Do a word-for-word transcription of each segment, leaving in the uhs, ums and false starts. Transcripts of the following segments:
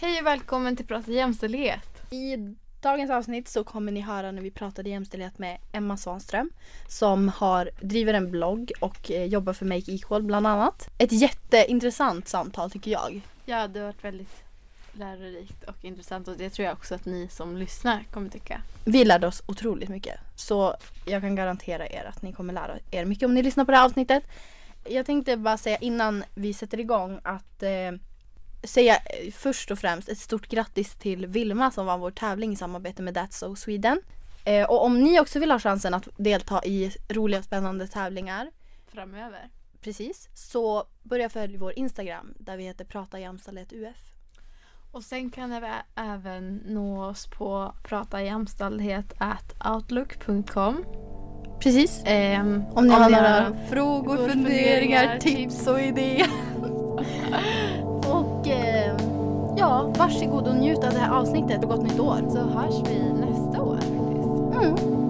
Hej och välkommen till Prata jämställdhet. I dagens avsnitt så kommer ni höra när vi pratade jämställdhet med Emma Svanström som har, driver en blogg och eh, jobbar för Make Equal bland annat. Ett jätteintressant samtal tycker jag. Ja, det har varit väldigt lärorikt och intressant och det tror jag också att ni som lyssnar kommer tycka. Vi lärde oss otroligt mycket, så jag kan garantera er att ni kommer lära er mycket om ni lyssnar på det här avsnittet. Jag tänkte bara säga innan vi sätter igång att eh, säga först och främst ett stort grattis till Vilma som vann vår tävling i samarbete med That's So Sweden. Eh, och om ni också vill ha chansen att delta i roliga och spännande tävlingar Framöver. precis, så börja följa vår Instagram där vi heter Prata jämställdhet U F. Och sen kan ni även nå oss på pratajämställdhet at outlook punkt com. Precis. Ehm, Om ni har ni några har frågor, funderingar, funderingar, tips. tips och idéer. Och eh, ja, varsågod och njut av det här avsnittet och gott nytt år. Så hörs vi nästa år faktiskt. Mm.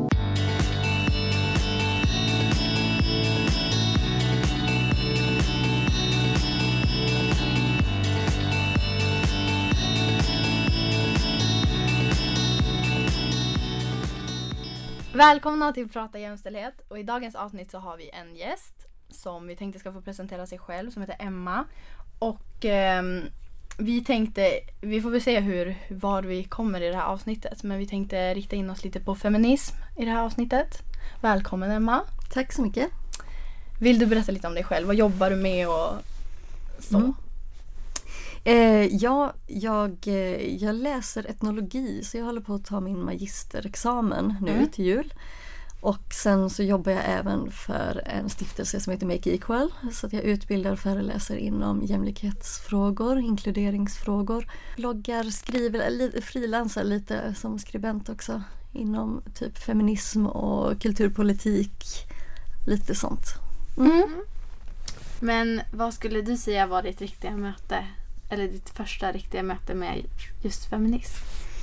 Välkomna till Prata jämställdhet, och i dagens avsnitt så har vi en gäst som vi tänkte ska få presentera sig själv, som heter Emma. Och eh, vi tänkte, vi får väl se hur, var vi kommer i det här avsnittet, men vi tänkte rikta in oss lite på feminism i det här avsnittet. Välkommen Emma. Tack så mycket. Vill du berätta lite om dig själv? Vad jobbar du med och så? Mm. Eh, ja, jag, eh, jag läser etnologi, så jag håller på att ta min magisterexamen nu Mm. till jul. Och sen så jobbar jag även för en stiftelse som heter Make Equal, så att jag utbildar och föreläser inom jämlikhetsfrågor, inkluderingsfrågor. Bloggar, skriver, lite, frilansar lite som skribent också inom typ feminism och kulturpolitik, lite sånt. Mm. Men vad skulle du säga var ditt riktiga möte, eller ditt första riktiga möte med just feminism?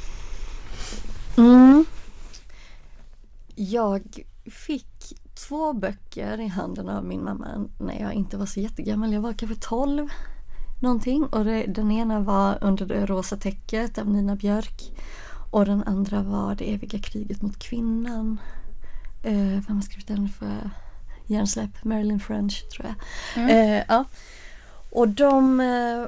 Mm. Jag fick två böcker i handen av min mamma när jag inte var så jättegammal. Jag var kanske tolv någonting. Och det, den ena var Under det rosa täcket av Nina Björk. Och den andra var Det eviga kriget mot kvinnan. Eh, vem har skrivit den för hjärnsläpp? Marilyn French tror jag. Mm. Eh, ja. Och de, eh,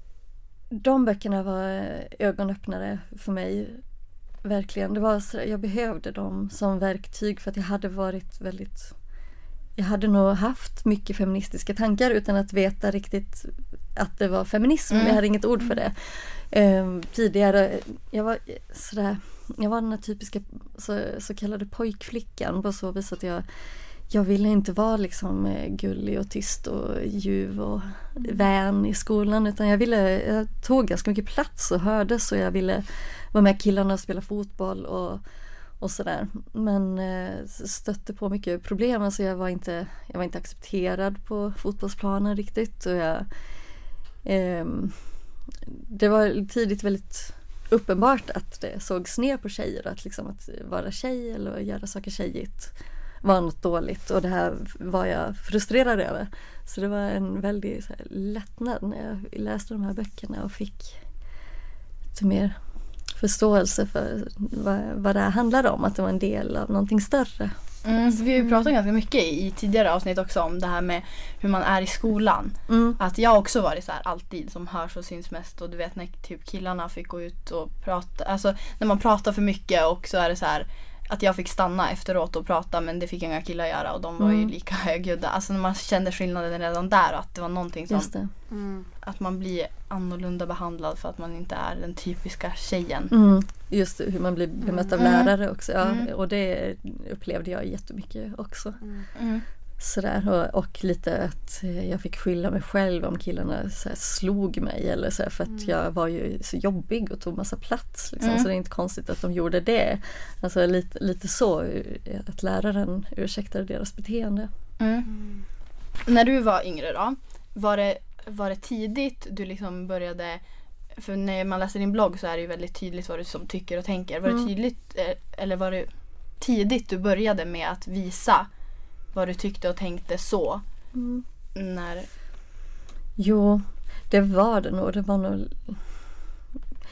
de böckerna var ögonöppnare för mig. Verkligen. Det var så, jag behövde dem som verktyg för att jag hade varit väldigt... Jag hade nog haft mycket feministiska tankar utan att veta riktigt att det var feminism. Mm. Jag hade inget ord för det. Ehm, tidigare, jag var sådär... Jag var den här typiska så, så kallade pojkflickan på så vis att jag... Jag ville inte vara liksom gullig och tyst och ljuv och vän i skolan, utan jag ville, jag tog ganska mycket plats och hördes, och jag ville vara med killarna och spela fotboll och, och sådär. Men eh, stötte på mycket problem, alltså jag var inte, jag var inte accepterad på fotbollsplanen riktigt, och jag, eh, det var tidigt väldigt uppenbart att det sågs ner på tjejer, att liksom att vara tjej eller göra saker tjejigt var något dåligt, och det här var jag frustrerad över. Så det var en väldigt så här, lättnad när jag läste de här böckerna och fick lite mer förståelse för vad, vad det här handlade om, att det var en del av någonting större. Mm, så vi har ju pratat ganska mycket i, i tidigare avsnitt också om det här med hur man är i skolan. Mm. Att jag också varit så här alltid som hörs och syns mest, och du vet när typ killarna fick gå ut och prata, alltså när man pratar för mycket, och så är det så här att jag fick stanna efteråt och prata, men det fick inga killar göra, och de var ju Mm. lika högljudda. Alltså när man kände skillnaden redan där, att det var någonting som Just det. Mm. att man blir annorlunda behandlad för att man inte är den typiska tjejen. Mm. Just det, hur man blir bemött av Mm. lärare också. Ja, Mm. och det upplevde jag jättemycket också. Mm. Mm. Sådär, och, och lite att jag fick skylla mig själv om killarna så här, slog mig eller så här, för att Mm. jag var ju så jobbig och tog massa plats liksom, Mm. så det är inte konstigt att de gjorde det. Alltså lite, lite så att läraren ursäktade deras beteende. Mm. Mm. När du var yngre då, var det, var det tidigt du liksom började, för när man läser din blogg så är det ju väldigt tydligt vad du som tycker och tänker. Var det Mm. tydligt, eh, eller var det tidigt du började med att visa vad du tyckte och tänkte så? Mm. När... Jo, det var det nog. Det var nog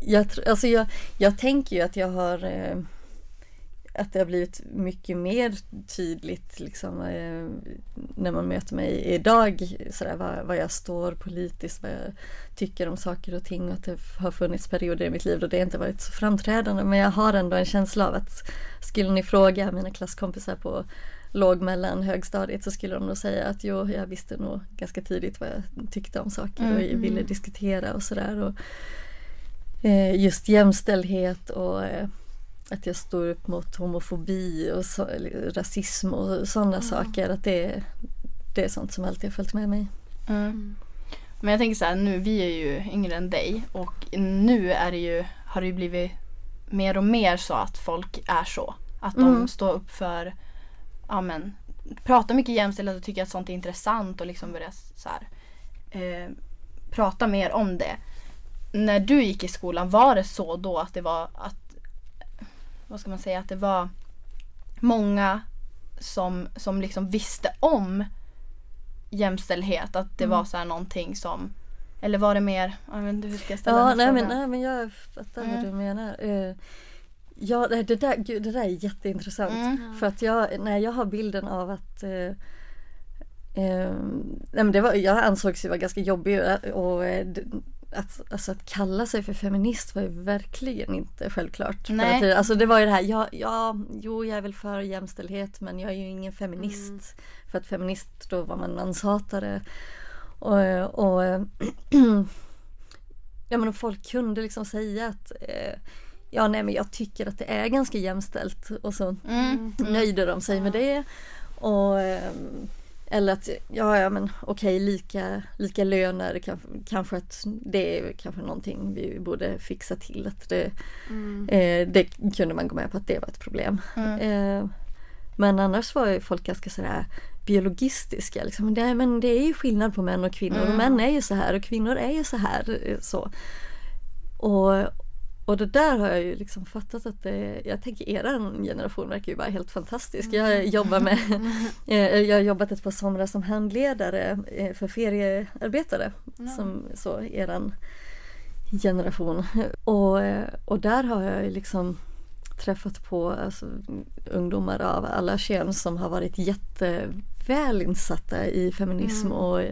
jag, alltså jag, jag tänker ju att jag har eh, att det har blivit mycket mer tydligt liksom, eh, när man möter mig idag sådär, vad, vad jag står politiskt, vad jag tycker om saker och ting, och att det har funnits perioder i mitt liv då det inte varit så framträdande, men jag har ändå en känsla av att skulle ni fråga mina klasskompisar på låg mellan högstadiet så skulle de nog säga att jo, jag visste nog ganska tidigt vad jag tyckte om saker mm. och jag ville diskutera och sådär, och eh, just jämställdhet och eh, att jag står upp mot homofobi och så, rasism och sådana mm. saker, att det, det är sånt som alltid har följt med mig. Mm. Mm. Men jag tänker så här, nu, vi är ju yngre än dig, och nu är det ju, har det ju blivit mer och mer så att folk är så. Att de mm. står upp för, ja men, pratar mycket jämställdhet och tycker att sånt är intressant och liksom börjar så här, eh, prata mer om det. När du gick i skolan, var det så då att det var att vad ska man säga, att det var många som, som liksom visste om jämställdhet, att det mm. var så här någonting som, eller var det mer, jag vet inte hur ska jag ställa ja, den nej, frågan? men, nej men jag fattar mm. vad du menar. Uh, ja, det där, gud, det där är jätteintressant mm. för att jag, när jag har bilden av att uh, uh, nej, men det var, jag ansågs ju vara ganska jobbig och uh, Att, alltså att kalla sig för feminist var ju verkligen inte självklart. Nej. Alltså det var ju det här, ja, ja, jo jag är väl för jämställdhet men jag är ju ingen feminist. Mm. För att feminist då var man manshatare. Och, och ja men folk kunde liksom säga att eh, ja nej men jag tycker att det är ganska jämställt. Och så mm. nöjde de sig med det. Och eh, eller att, ja, ja men okej, lika, lika löner, kanske, kanske att det är kanske någonting vi borde fixa till. Att det, mm. eh, det kunde man gå med på att det var ett problem. Mm. Eh, men annars var ju folk ganska sådär biologistiska. Liksom. Det, men det är ju skillnad på män och kvinnor. Mm. Och män är ju så här och kvinnor är ju så här. Så. Och, och det där har jag ju liksom fattat att det, jag tänker er generation verkar ju vara helt fantastisk. Jag jobbar med jag har jobbat ett par somrar som handledare för feriearbetare mm. som så eran generation. Och, och där har jag ju liksom träffat på alltså, ungdomar av alla kön som har varit jätteväl insatta i feminism mm. och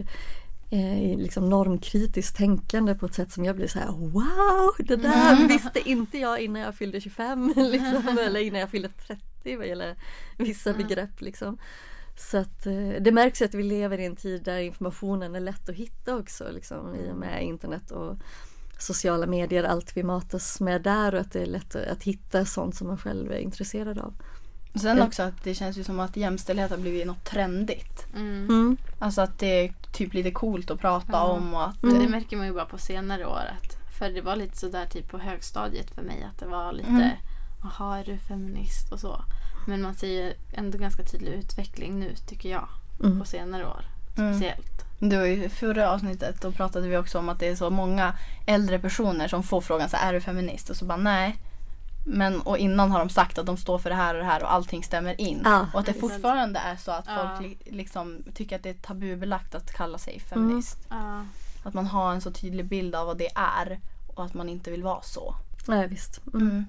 i liksom normkritiskt tänkande på ett sätt som jag blir så här: wow, det där mm. visste inte jag innan jag fyllde tjugofem liksom, eller innan jag fyllde trettio vad gäller vissa mm. begrepp liksom. Så att det märks att vi lever i en tid där informationen är lätt att hitta också liksom, i och med internet och sociala medier, allt vi matas med där, och att det är lätt att hitta sånt som man själv är intresserad av. Sen också att det känns ju som att jämställdhet har blivit något trendigt. Mm. Mm. Alltså att det är typ lite coolt att prata mm. om. Och att, mm. Det märker man ju bara på senare år. Att, för det var lite sådär typ på högstadiet för mig. Att det var lite, mm. aha, är du feminist och så. Men man ser ju ändå ganska tydlig utveckling nu tycker jag. Mm. På senare år. Speciellt. Mm. Det var ju förra avsnittet, då pratade vi också om att det är så många äldre personer som får frågan så här, är du feminist? Och så bara nej. Men, och innan har de sagt att de står för det här och det här och allting stämmer in. Ja, och att det fortfarande är så att ja. folk li, liksom tycker att det är tabubelagt att kalla sig feminist. Mm. Ja. Att man har en så tydlig bild av vad det är och att man inte vill vara så. Nej, visst. Mm. Mm.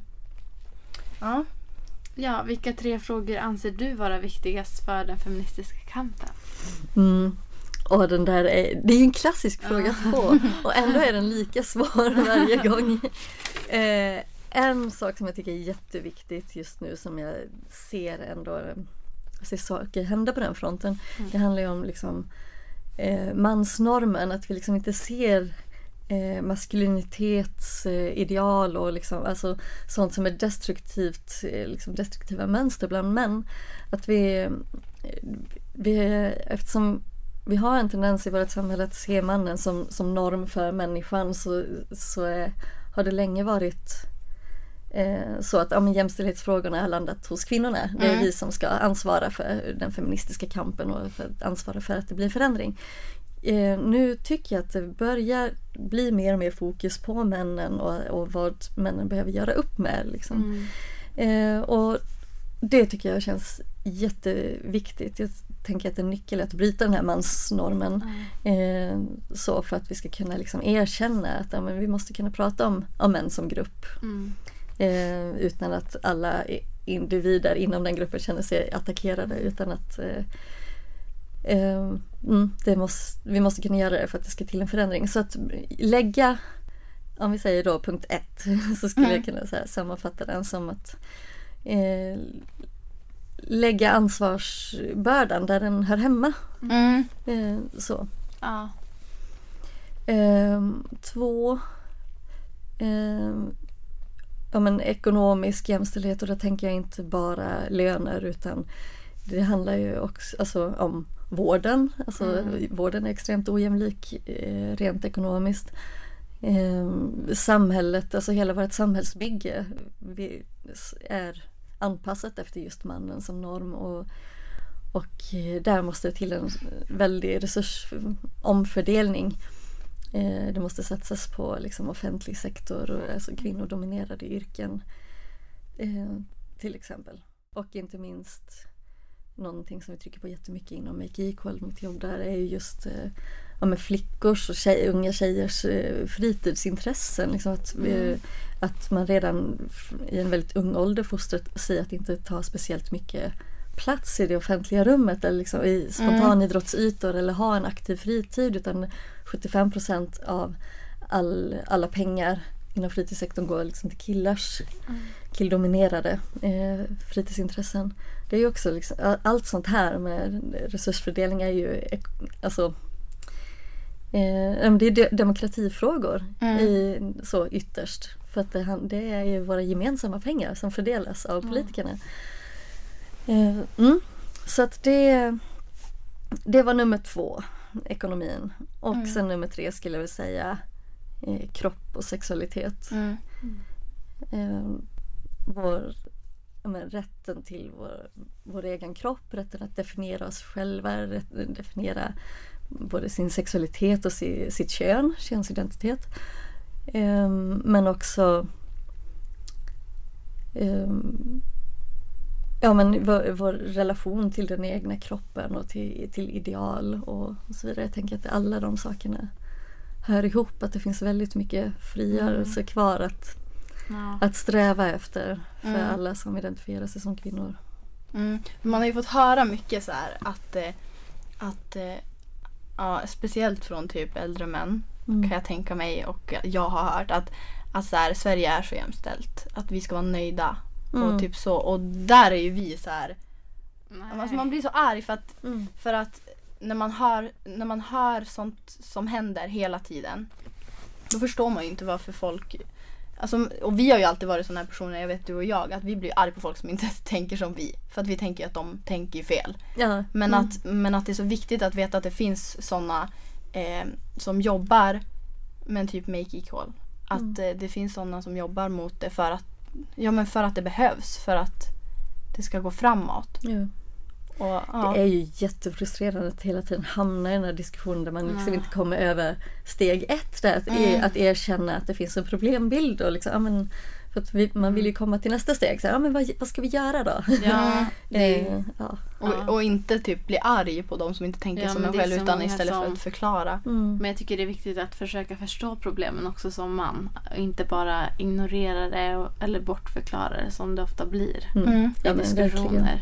Ja. Ja, vilka tre frågor anser du vara viktigast för den feministiska kampen? Mm. Och den där är, det är ju en klassisk fråga att få. Och ändå är den lika svår varje gång. Eh, En sak som jag tycker är jätteviktigt just nu som jag ser ändå ser saker hända på den fronten. Mm. Det handlar ju om liksom, eh, mansnormen. Att vi liksom inte ser eh, maskulinitetsideal eh, och liksom, alltså, sånt som är destruktivt, eh, liksom destruktiva mönster bland män. Att vi, vi eftersom vi har en tendens i vårt samhälle att se mannen som, som norm för människan så, så är, har det länge varit så att ja, men jämställdhetsfrågorna har landat hos kvinnorna. Det är mm. vi som ska ansvara för den feministiska kampen och för ansvara för att det blir förändring. Eh, nu tycker jag att det börjar bli mer och mer fokus på männen och, och vad männen behöver göra upp med. Liksom. Mm. Eh, och det tycker jag känns jätteviktigt. Jag tänker att en nyckel är att bryta den här mansnormen. Mm. Eh, så för att vi ska kunna liksom erkänna att ja, men vi måste kunna prata om, om män som grupp. Mm. Eh, utan att alla individer inom den gruppen känner sig attackerade. Utan att eh, eh, mm, det måste, vi måste kunna göra det för att det ska till en förändring. Så att lägga, om vi säger då punkt ett, så skulle mm. jag kunna så här, sammanfatta den som att eh, lägga ansvarsbördan där den hör hemma. Mm. Eh, så. Ja. Eh, två eh, ja, men ekonomisk jämställdhet, och då tänker jag inte bara löner utan det handlar ju också alltså, om vården. Alltså, mm. Vården är extremt ojämlik eh, rent ekonomiskt. Eh, samhället, alltså hela vårt samhällsbygge vi, är anpassat efter just mannen som norm, och, och där måste det till en väldig resursomfördelning. Eh, det måste satsas på liksom, offentlig sektor och alltså, kvinnodominerade yrken eh, till exempel. Och inte minst någonting som vi trycker på jättemycket inom Make Equal, mitt jobb där, är ju just eh, ja, med flickors och tjej, unga tjejers eh, fritidsintressen. Liksom att, mm. eh, att man redan i en väldigt ung ålder fostrar sig att inte ta speciellt mycket plats i det offentliga rummet eller liksom i spontanidrottsytor mm. eller ha en aktiv fritid, utan sjuttiofem procent av all, alla pengar inom fritidssektorn går liksom till killars mm. killdominerade eh, fritidsintressen. Det är ju också liksom, allt sånt här med resursfördelning är ju alltså eh, det är demokratifrågor mm. i, så ytterst, för att det, det är ju våra gemensamma pengar som fördelas av politikerna. Mm. Eh, mm. Så att det det var nummer två, ekonomin. Och mm. sen nummer tre skulle jag vilja säga eh, kropp och sexualitet. Mm. Eh, vår men, rätten till vår, vår egen kropp, rätten att definiera oss själva, rätten att definiera både sin sexualitet och si, sitt kön, könsidentitet. Eh, men också eh, ja, men vår, vår relation till den egna kroppen och till, till ideal och så vidare. Jag tänker att alla de sakerna hör ihop, att det finns väldigt mycket frigörelse mm. kvar att, ja. att sträva efter för mm. alla som identifierar sig som kvinnor. Mm. Man har ju fått höra mycket så här att, att ja, speciellt från typ äldre män mm. kan jag tänka mig, och jag har hört att, att så här, Sverige är så jämställt, att vi ska vara nöjda. Mm. Och typ så, och där är ju vi så här. Alltså man blir så arg för att mm. för att när man hör när man hör sånt som händer hela tiden, då förstår man ju inte varför folk, alltså, och vi har ju alltid varit såna här personer, jag vet du och jag, att vi blir arg på folk som inte tänker som vi, för att vi tänker att de tänker fel. Ja. Men mm. att men att det är så viktigt att veta att det finns såna eh, som jobbar med typ Make Equal, att mm. eh, det finns såna som jobbar mot det för att Ja, men för att det behövs, för att det ska gå framåt. Ja. Och, ja. Det är ju jättefrustrerande att hela tiden hamna i den här diskussionen där man liksom mm. inte kommer över steg ett. Där, att, mm. att erkänna att det finns en problembild. Och liksom, ja, men, för att vi, man vill ju komma till nästa steg. Så, ja, men vad, vad ska vi göra då? Ja, det, eh, ja. Och, och inte typ bli arg på dem som inte tänker ja, som en själv, utan istället som... för att förklara. Mm. Men jag tycker det är viktigt att försöka förstå problemen också som man. Och inte bara ignorera det och, eller bortförklara det som det ofta blir mm. i ja, diskussioner.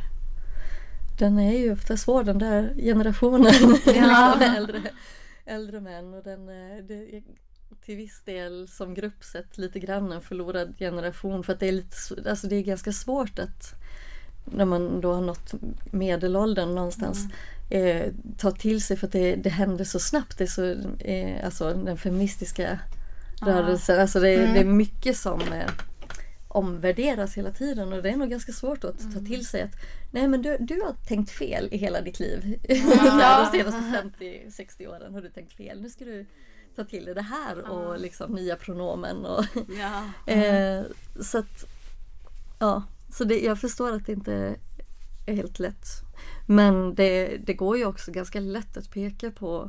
Den är ju ofta svår, den där generationen. Ja. liksom äldre, äldre män. Och den det, till viss del som grupp sett lite grann en förlorad generation, för att det är lite, alltså det är ganska svårt att när man då har nått medelåldern någonstans mm. eh, ta till sig, för att det, det händer så snabbt. Det är så, eh, alltså den feministiska ah. rörelsen, alltså det, mm. det är mycket som eh, omvärderas hela tiden, och det är nog ganska svårt att mm. ta till sig att nej, men du, du har tänkt fel i hela ditt liv. Ja. De senaste femtio sextio åren har du tänkt fel. Nu ska du ta till det här och mm. liksom nya pronomen och ja. eh, så att ja, så det, jag förstår att det inte är helt lätt, men det, det går ju också ganska lätt att peka på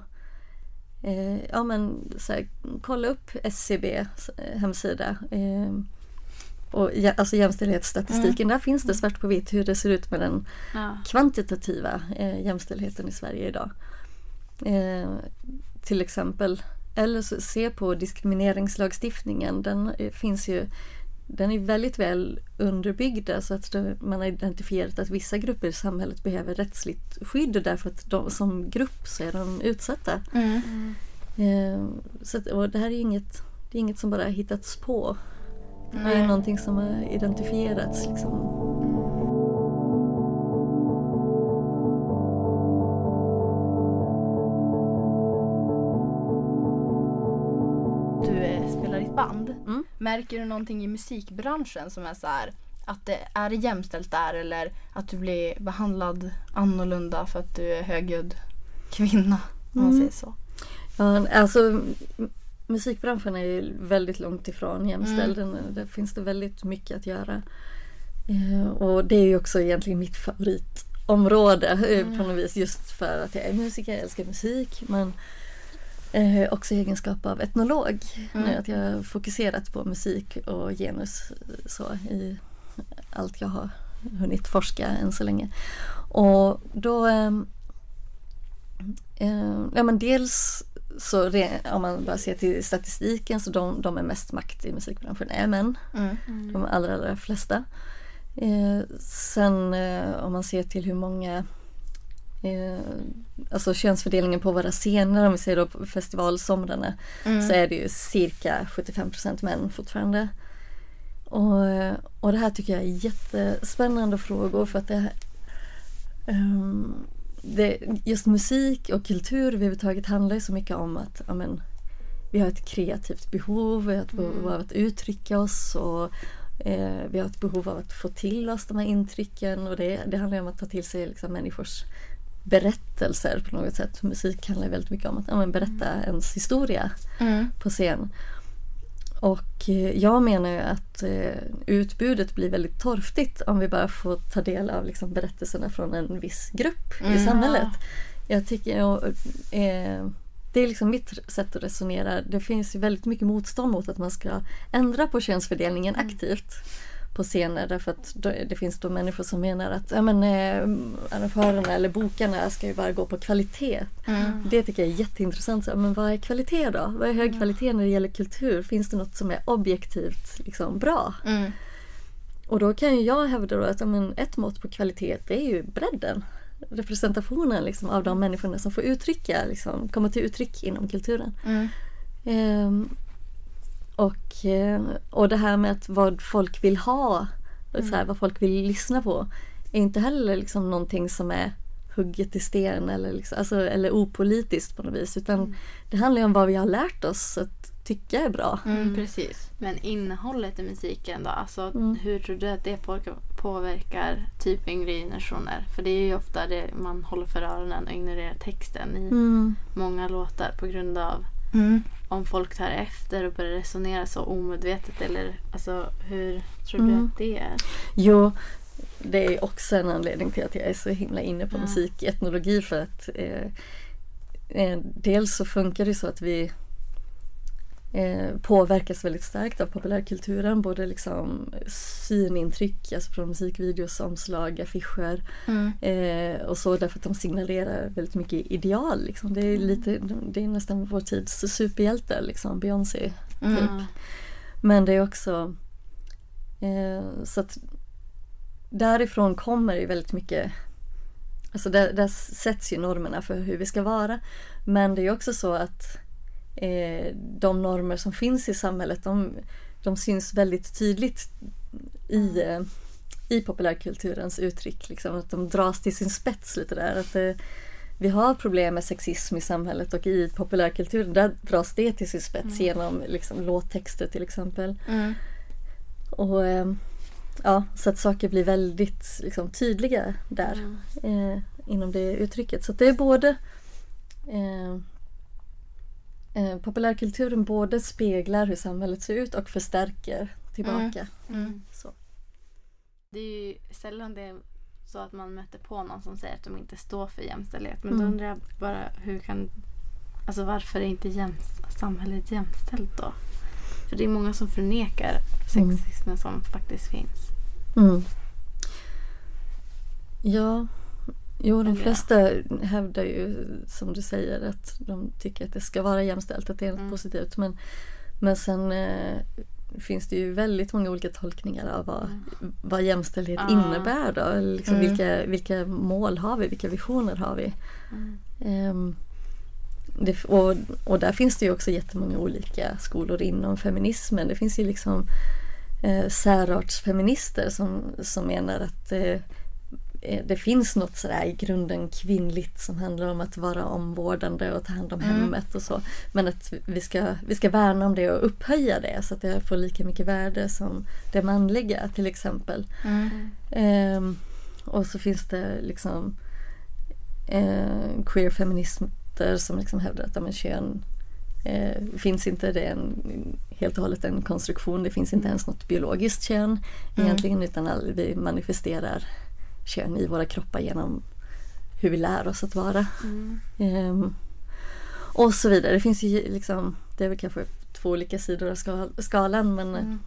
eh, ja men så här, kolla upp S C B hemsida, eh, och ja, alltså jämställdhetsstatistiken, Mm. där finns det svart på vitt hur det ser ut med den Ja. kvantitativa eh, jämställdheten i Sverige idag. Eh, till exempel, eller så, se på diskrimineringslagstiftningen, den eh, finns ju, den är väldigt väl underbyggd, så att det, man har identifierat att vissa grupper i samhället behöver rättsligt skydd därför att de, som grupp så är de utsatta. Mm. Mm. Eh, så att, och det här är inget, det är inget som bara har hittats på. Det är Nej. någonting som har identifierats liksom. Du eh, spelar i ett band. Mm. Märker du någonting i musikbranschen som är så här, att det är det jämställt där, eller att du blir behandlad annorlunda för att du är högljudd kvinna, om man Mm. säger så? Ja, alltså m- musikbranschen är ju väldigt långt ifrån jämställd. Mm. Den- Där finns det väldigt mycket att göra. Eh, och det är ju också egentligen mitt favoritområde eh, Mm. på något vis, just för att jag är musiker, jag älskar musik, men eh, också i egenskap av etnolog. Mm. Nu att jag har fokuserat på musik och genus så i allt jag har hunnit forska än så länge. Och då ehm, eh, ja, men dels så re- om man bara ser till statistiken, så de, de är mest makt i musikbranschen är män, Mm. Mm. de allra, allra flesta. Eh, sen eh, om man ser till hur många eh, alltså könsfördelningen på våra scener, om vi ser då på festivalsomrarna, Mm. så är det ju cirka sjuttiofem procent män fortfarande. Och, och det här tycker jag är jättespännande frågor, för att det, um, det just musik och kultur överhuvudtaget handlar ju så mycket om att ja, men, vi har ett kreativt behov, vi har ett behov Mm. av att uttrycka oss, och eh, vi har ett behov av att få till oss de här intrycken, och det, det handlar om att ta till sig liksom, människors berättelser på något sätt. Musik handlar väldigt mycket om att ja, men, berätta ens historia Mm. på scen. Och eh, jag menar ju att eh, utbudet blir väldigt torftigt om vi bara får ta del av liksom, berättelserna från en viss grupp i Mm. samhället. Jag tycker, och, eh, det är liksom mitt sätt att resonera. Det finns ju väldigt mycket motstånd mot att man ska ändra på könsfördelningen Mm. aktivt på scener, därför att då, det finns då människor som menar att ja, men, eh, arrangörerna eller bokarna ska ju bara gå på kvalitet. Mm. Det tycker jag är jätteintressant. Så, men vad är kvalitet då? Vad är hög Ja. kvalitet när det gäller kultur? Finns det något som är objektivt liksom, bra? Mm. Och då kan ju jag hävda då att ja, men, ett mått på kvalitet, det är ju bredden. Representationen liksom, av de människorna som får uttrycka, liksom, komma till uttryck inom kulturen. Mm. Ehm, och, eh, och det här med att vad folk vill ha, och så här, vad folk vill lyssna på, är inte heller liksom någonting som är hugget i sten eller, liksom, alltså, eller opolitiskt på något vis, utan Mm. det handlar ju om vad vi har lärt oss att tycka är bra. Mm. Precis. Men innehållet i musiken då? Alltså, Mm. hur tror du att det påverkar, påverkar typ yngre generationer? För det är ju ofta det man håller för öronen och ignorerar texten i Mm. många låtar på grund av Mm. om folk tar efter och börjar resonera så omedvetet, eller alltså hur tror Mm. du att det är? Jo, det är också en anledning till att jag är så himla inne på Ja. musiketnologi, för att eh, eh, dels så funkar det så att vi eh, påverkas väldigt starkt av populärkulturen, både liksom synintryck, alltså från musikvideos, omslag, affischer Mm. eh, och så, därför att de signalerar väldigt mycket ideal. Liksom. Det är lite, det är nästan vår tids superhjältar, liksom Beyoncé. Mm. Ja. Men det är också eh, så att därifrån kommer ju väldigt mycket, alltså där, där sätts ju normerna för hur vi ska vara, men det är också så att eh, de normer som finns i samhället, de, de syns väldigt tydligt i, eh, i populärkulturens uttryck, liksom, att de dras till sin spets lite där, att eh, vi har problem med sexism i samhället, och i populärkulturen där dras det till sin spets Mm. genom liksom, låttexter till exempel. Mm. Och eh, ja, så att saker blir väldigt liksom, tydliga där Mm. eh, inom det uttrycket. Så att det är både eh, eh, populärkulturen både speglar hur samhället ser ut och förstärker tillbaka. Mm. Så. Det är ju sällan det är så att man möter på någon som säger att de inte står för jämställdhet. Men Mm. då undrar jag bara hur kan, alltså varför är inte jäms, samhället jämställt då? För det är många som förnekar sexismen mm. som faktiskt finns. Mm. Ja, jo de flesta hävdar ju som du säger att de tycker att det ska vara jämställt, att det är något mm. positivt. Men, men sen eh, finns det ju väldigt många olika tolkningar av vad, mm. vad jämställdhet ah. innebär då. Liksom mm. vilka, vilka mål har vi, vilka visioner har vi. Mm. Um, det, och, och där finns det ju också jättemånga olika skolor inom feminismen. Det finns ju liksom eh, särartsfeminister som, som menar att eh, det finns något sådär i grunden kvinnligt som handlar om att vara omvårdande och ta hand om mm. hemmet och så. Men att vi ska, vi ska värna om det och upphöja det så att det får lika mycket värde som det manliga till exempel. Mm. Ehm, och så finns det liksom eh, queer-feminister som liksom hävdar att men, kön eh, finns inte, det är en, helt och hållet en konstruktion. Det finns inte ens något biologiskt kön mm. egentligen, utan all, vi manifesterar kön i våra kroppar genom hur vi lär oss att vara. Mm. Um, och så vidare. Det finns ju liksom, det är väl kanske två olika sidor av skal, skalan men mm.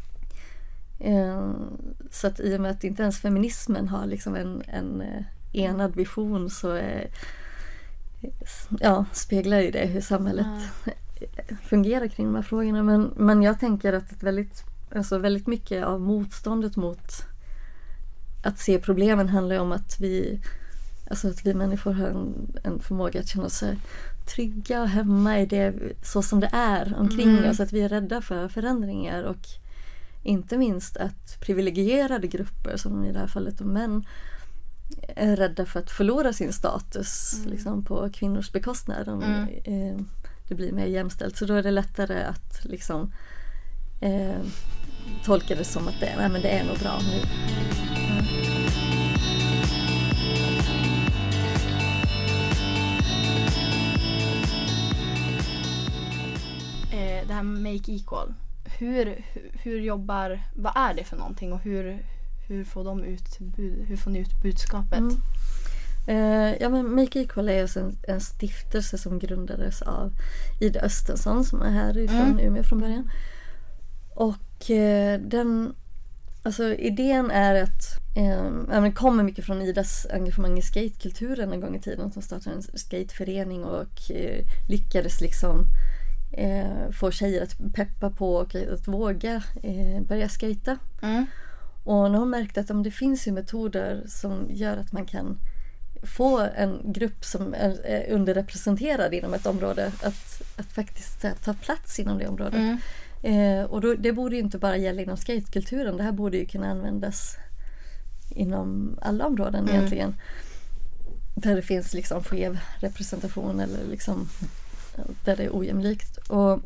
um, så att i och med att inte ens feminismen har liksom en, en uh, enad vision så uh, ja, speglar ju det hur samhället mm. fungerar kring de här frågorna. Men, men jag tänker att ett väldigt, alltså väldigt mycket av motståndet mot att se problemen handlar om att vi, alltså att vi människor har en, en förmåga att känna sig trygga och hemma i det så som det är omkring mm. oss. Att vi är rädda för förändringar och inte minst att privilegierade grupper, som i det här fallet de män, är rädda för att förlora sin status mm. liksom, på kvinnors bekostnad om mm. eh, det blir mer jämställt. Så då är det lättare att liksom eh, tolka det som att det, nej, men det är nog bra nu. Det här med Make Equal, hur, hur jobbar, vad är det för någonting och hur, hur får de ut, hur får ni ut budskapet? Mm. Eh, ja, men Make Equal är en, en stiftelse som grundades av Ida Östensson som är här ifrån mm. Umeå från början. Och eh, den, alltså idén är att eh, det kommer mycket från Idas engagemang i skatekulturen en gång i tiden, som startade en skateförening och eh, lyckades liksom Eh, få tjejer att peppa på och att våga eh, börja skata. Mm. Och när hon märkte att om det finns ju metoder som gör att man kan få en grupp som är, är underrepresenterad inom ett område att, att faktiskt här, ta plats inom det området. Mm. Eh, och då, det borde ju inte bara gälla inom skatekulturen, det här borde ju kunna användas inom alla områden mm. egentligen. Där det finns liksom skev representation eller liksom där det är ojämlikt. Och,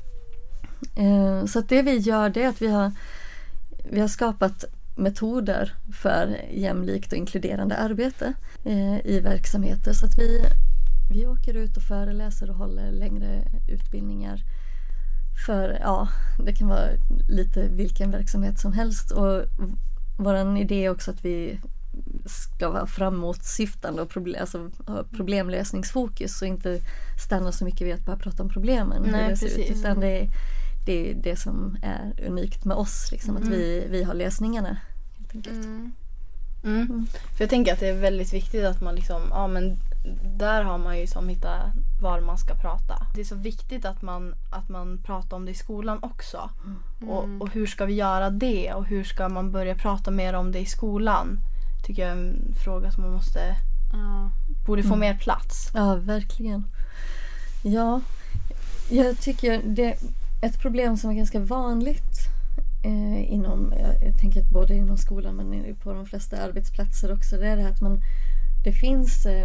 eh, så att det vi gör det är att vi har, vi har skapat metoder för jämlikt och inkluderande arbete eh, i verksamheter. Så att vi, vi åker ut och föreläser och håller längre utbildningar för, ja, det kan vara lite vilken verksamhet som helst. Och vår idé är också att vi ska vara framåtsyftande och problem, alltså, ha problemlösningsfokus och inte stanna så mycket vid att bara prata om problemen. Nej, det ser precis. ut, utan det är, det är det som är unikt med oss, liksom, mm. att vi, vi har lösningarna helt enkelt. Mm. Mm. Mm. För jag tänker att det är väldigt viktigt att man liksom, ja men där har man ju som hittat var man ska prata. Det är så viktigt att man, att man pratar om det i skolan också. Mm. Och, och hur ska vi göra det? Och hur ska man börja prata mer om det i skolan? Tycker jag är en fråga som man måste uh, borde få mm. mer plats. Ja, verkligen. Ja, jag tycker det är ett problem som är ganska vanligt eh, inom, jag, jag tänker att både inom skolan men på de flesta arbetsplatser också, det är det här att man, det finns eh,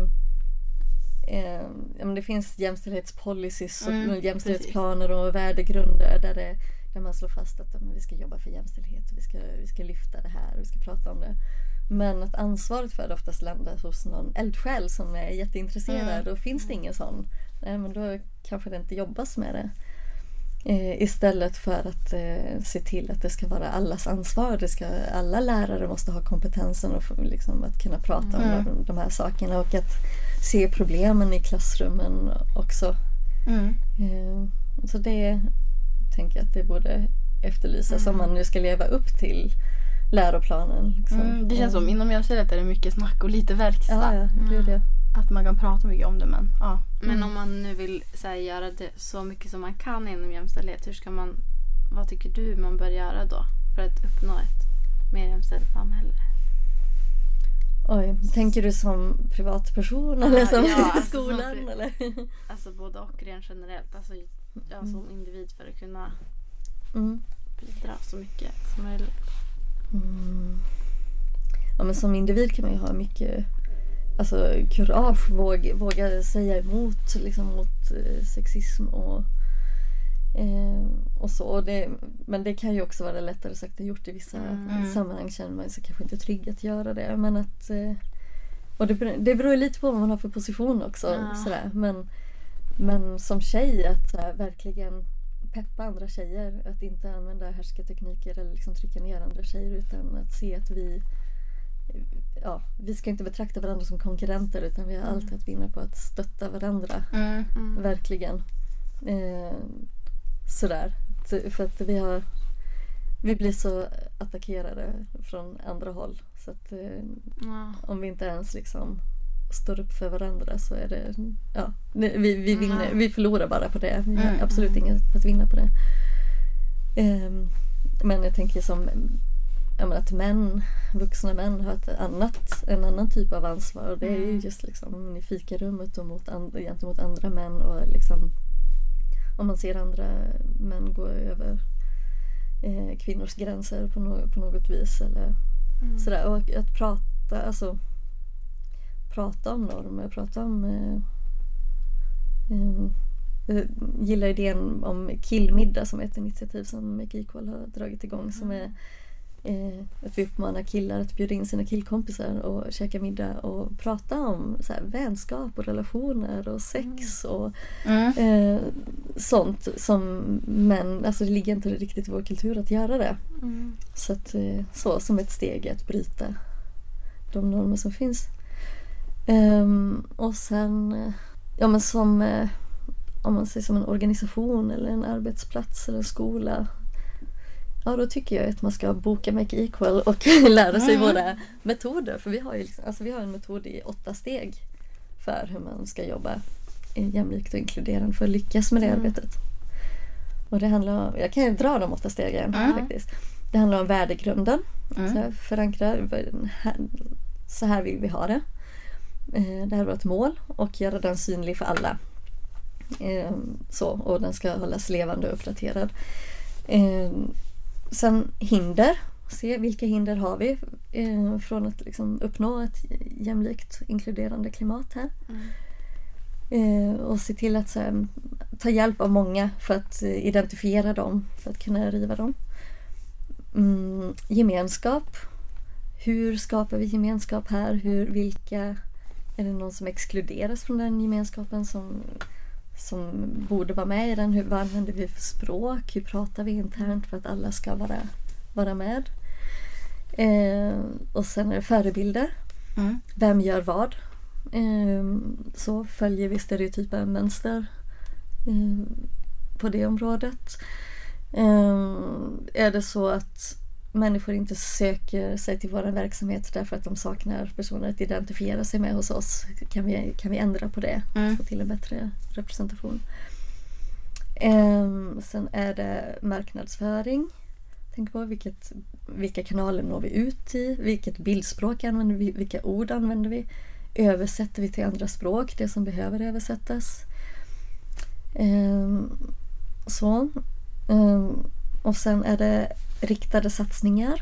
eh, ja, men det finns jämställdhetspolicies och mm, jämställdhetsplaner precis. Och värdegrunder där, det, där man slår fast att men, vi ska jobba för jämställdhet och vi ska, vi ska lyfta det här och vi ska prata om det. Men att ansvaret för det oftast landar hos någon eldsjäl som är jätteintresserad mm. och finns det ingen sån, nej, men då kanske det inte jobbas med det. Eh, istället för att eh, se till att det ska vara allas ansvar. Det ska, alla lärare måste ha kompetensen och få, liksom, att kunna prata mm. om de, de här sakerna och att se problemen i klassrummen också. Mm. Eh, så det, tänker jag att det borde efterlysas mm. om man nu ska leva upp till läroplanen. Liksom. Mm, det känns som inom jämställdhet är det mycket snack och lite verkstad. Ja, ja det är det. Att man kan prata mycket om det, men ja. Men om man nu vill så här, göra det så mycket som man kan inom jämställdhet, hur ska man, vad tycker du man bör göra då för att uppnå ett mer jämställt samhälle? Oj, tänker du som privatperson Ja, eller som ja, alltså skolan? som, eller? Alltså både och rent generellt. Alltså jag mm. som individ för att kunna mm. bidra så mycket som möjligt. Mm. Ja, men som individ kan man ju ha mycket alltså, kurage, våga, våga säga emot liksom, mot eh, sexism och, eh, och så. Och det, men det kan ju också vara lättare sagt än gjort i vissa mm. sammanhang. Känner man sig kanske inte trygg att göra det. Men att, eh, och det, det beror ju lite på vad man har för position också. Ja. Sådär. Men, men som tjej att så här, verkligen peppa andra tjejer. Att inte använda härskartekniker eller liksom trycka ner andra tjejer, utan att se att vi ja, vi ska inte betrakta varandra som konkurrenter, utan vi har mm. alltid att vinna på att stötta varandra. Mm. Mm. Verkligen. Eh, sådär. För att vi har vi blir så attackerade från andra håll. Så att eh, ja. om vi inte ens liksom står upp för varandra så är det ja, vi, vi, vinner, mm. vi förlorar bara på det. Vi har Mm. absolut inget att vinna på det. Eh, men jag tänker som jag menar, att män, vuxna män har ett annat, en annan typ av ansvar. Och det är ju just liksom i fikarummet och mot and, gentemot andra män. Och liksom, om man ser andra män gå över eh, kvinnors gränser på, no, på något vis. Eller mm. sådär. Och att prata, alltså, prata om normer, prata om... Eh, eh, jag gillar idén om killmiddag som är ett initiativ som Make Equal har dragit igång. Som är Eh, att vi uppmanar killar att bjuda in sina killkompisar och käka middag och prata om så här, vänskap och relationer och sex och mm. eh, sånt som män, alltså det ligger inte riktigt i vår kultur att göra det. Mm. Så att eh, så som ett steg att bryta de normer som finns. Um, och sen eh, ja men som eh, om man säger som en organisation eller en arbetsplats eller en skola. Ja, då tycker jag att man ska boka Make Equal och lära sig mm. våra metoder. För vi har ju liksom, alltså vi har en metod i åtta steg för hur man ska jobba jämlikt och inkluderande för att lyckas med det mm. arbetet. Och det handlar om, jag kan ju dra de åtta stegen mm. faktiskt. Det handlar om värdegrunden. Mm. Så här, förankra, så här vill vi ha det. Det här var ett mål och göra den synlig för alla. Så, och den ska hållas levande och uppdaterad. Sen hinder. Se vilka hinder har vi eh, från att liksom uppnå ett jämlikt inkluderande klimat här. Mm. Eh, och se till att så här, ta hjälp av många för att eh, identifiera dem, för att kunna riva dem. Mm, gemenskap. Hur skapar vi gemenskap här? Hur, vilka, är det någon som exkluderas från den gemenskapen som... som borde vara med i den. Hur, vad använder vi för språk? Hur pratar vi internt för att alla ska vara, vara med? Eh, och sen är det förebilder. Mm. Vem gör vad? Eh, så följer vi stereotypa mönster eh, på det området. Eh, är det så att människor inte söker sig till vår verksamhet därför att de saknar personer att identifiera sig med hos oss, kan vi, kan vi ändra på det och mm. få till en bättre representation. Um, sen är det marknadsföring. Tänk på vilket, vilka kanaler når vi ut i, vilket bildspråk använder vi, vilka ord använder vi, översätter vi till andra språk det som behöver översättas. Um, så um, och sen är det riktade satsningar.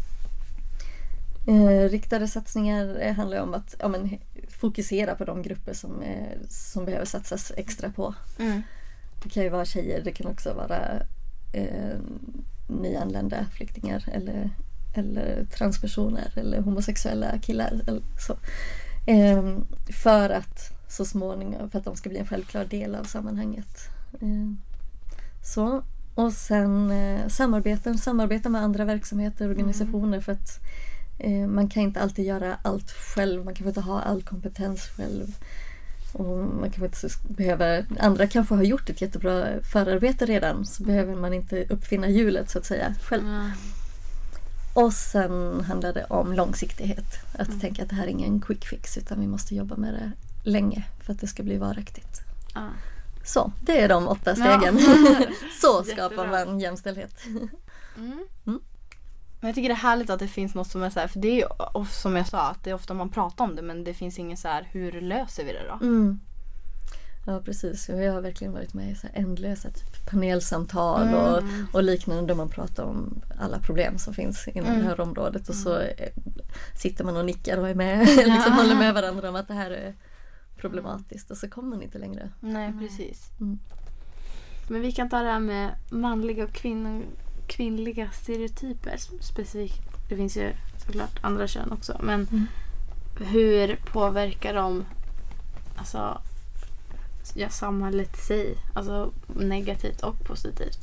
Eh, riktade satsningar handlar om att ja, men, fokusera på de grupper som, eh, som behöver satsas extra på. Mm. Det kan ju vara tjejer, det kan också vara eh, nyanlända flyktingar eller, eller transpersoner eller homosexuella killar. Eller så. Eh, för att så småningom, för att de ska bli en självklar del av sammanhanget. Eh, så. Och sen eh, samarbeten, samarbeta med andra verksamheter och organisationer mm. för att eh, man kan inte alltid göra allt själv. Man kan inte ha all kompetens själv. Och man kan inte behöva, andra kanske har gjort ett jättebra förarbete redan, så behöver man inte uppfinna hjulet så att säga själv. Mm. Och sen handlar det om långsiktighet. Att Mm. tänka att det här är ingen quick fix, utan vi måste jobba med det länge för att det ska bli varaktigt. Ja. Så, det är de åtta stegen. Ja. Så skapar Jättebra. man jämställdhet. Mm. Men jag tycker det är härligt att det finns något som är så här, för det är ju och som jag sa, att det är ofta man pratar om det, men det finns ingen så här, hur löser vi det då? Mm. Ja, precis. Jag har verkligen varit med i så här ändlösa typ panelsamtal och, och liknande, där man pratar om alla problem som finns inom Mm. det här området. Och så eh, sitter man och nickar och är med, liksom håller med varandra om att det här är problematiskt. Och så kommer man inte längre. Nej, precis. Men vi kan ta det här med manliga och kvinn- kvinnliga stereotyper specifikt. Det finns ju såklart andra kön också. Men Mm. hur påverkar de alltså, ja, samhället i sig? Alltså negativt och positivt.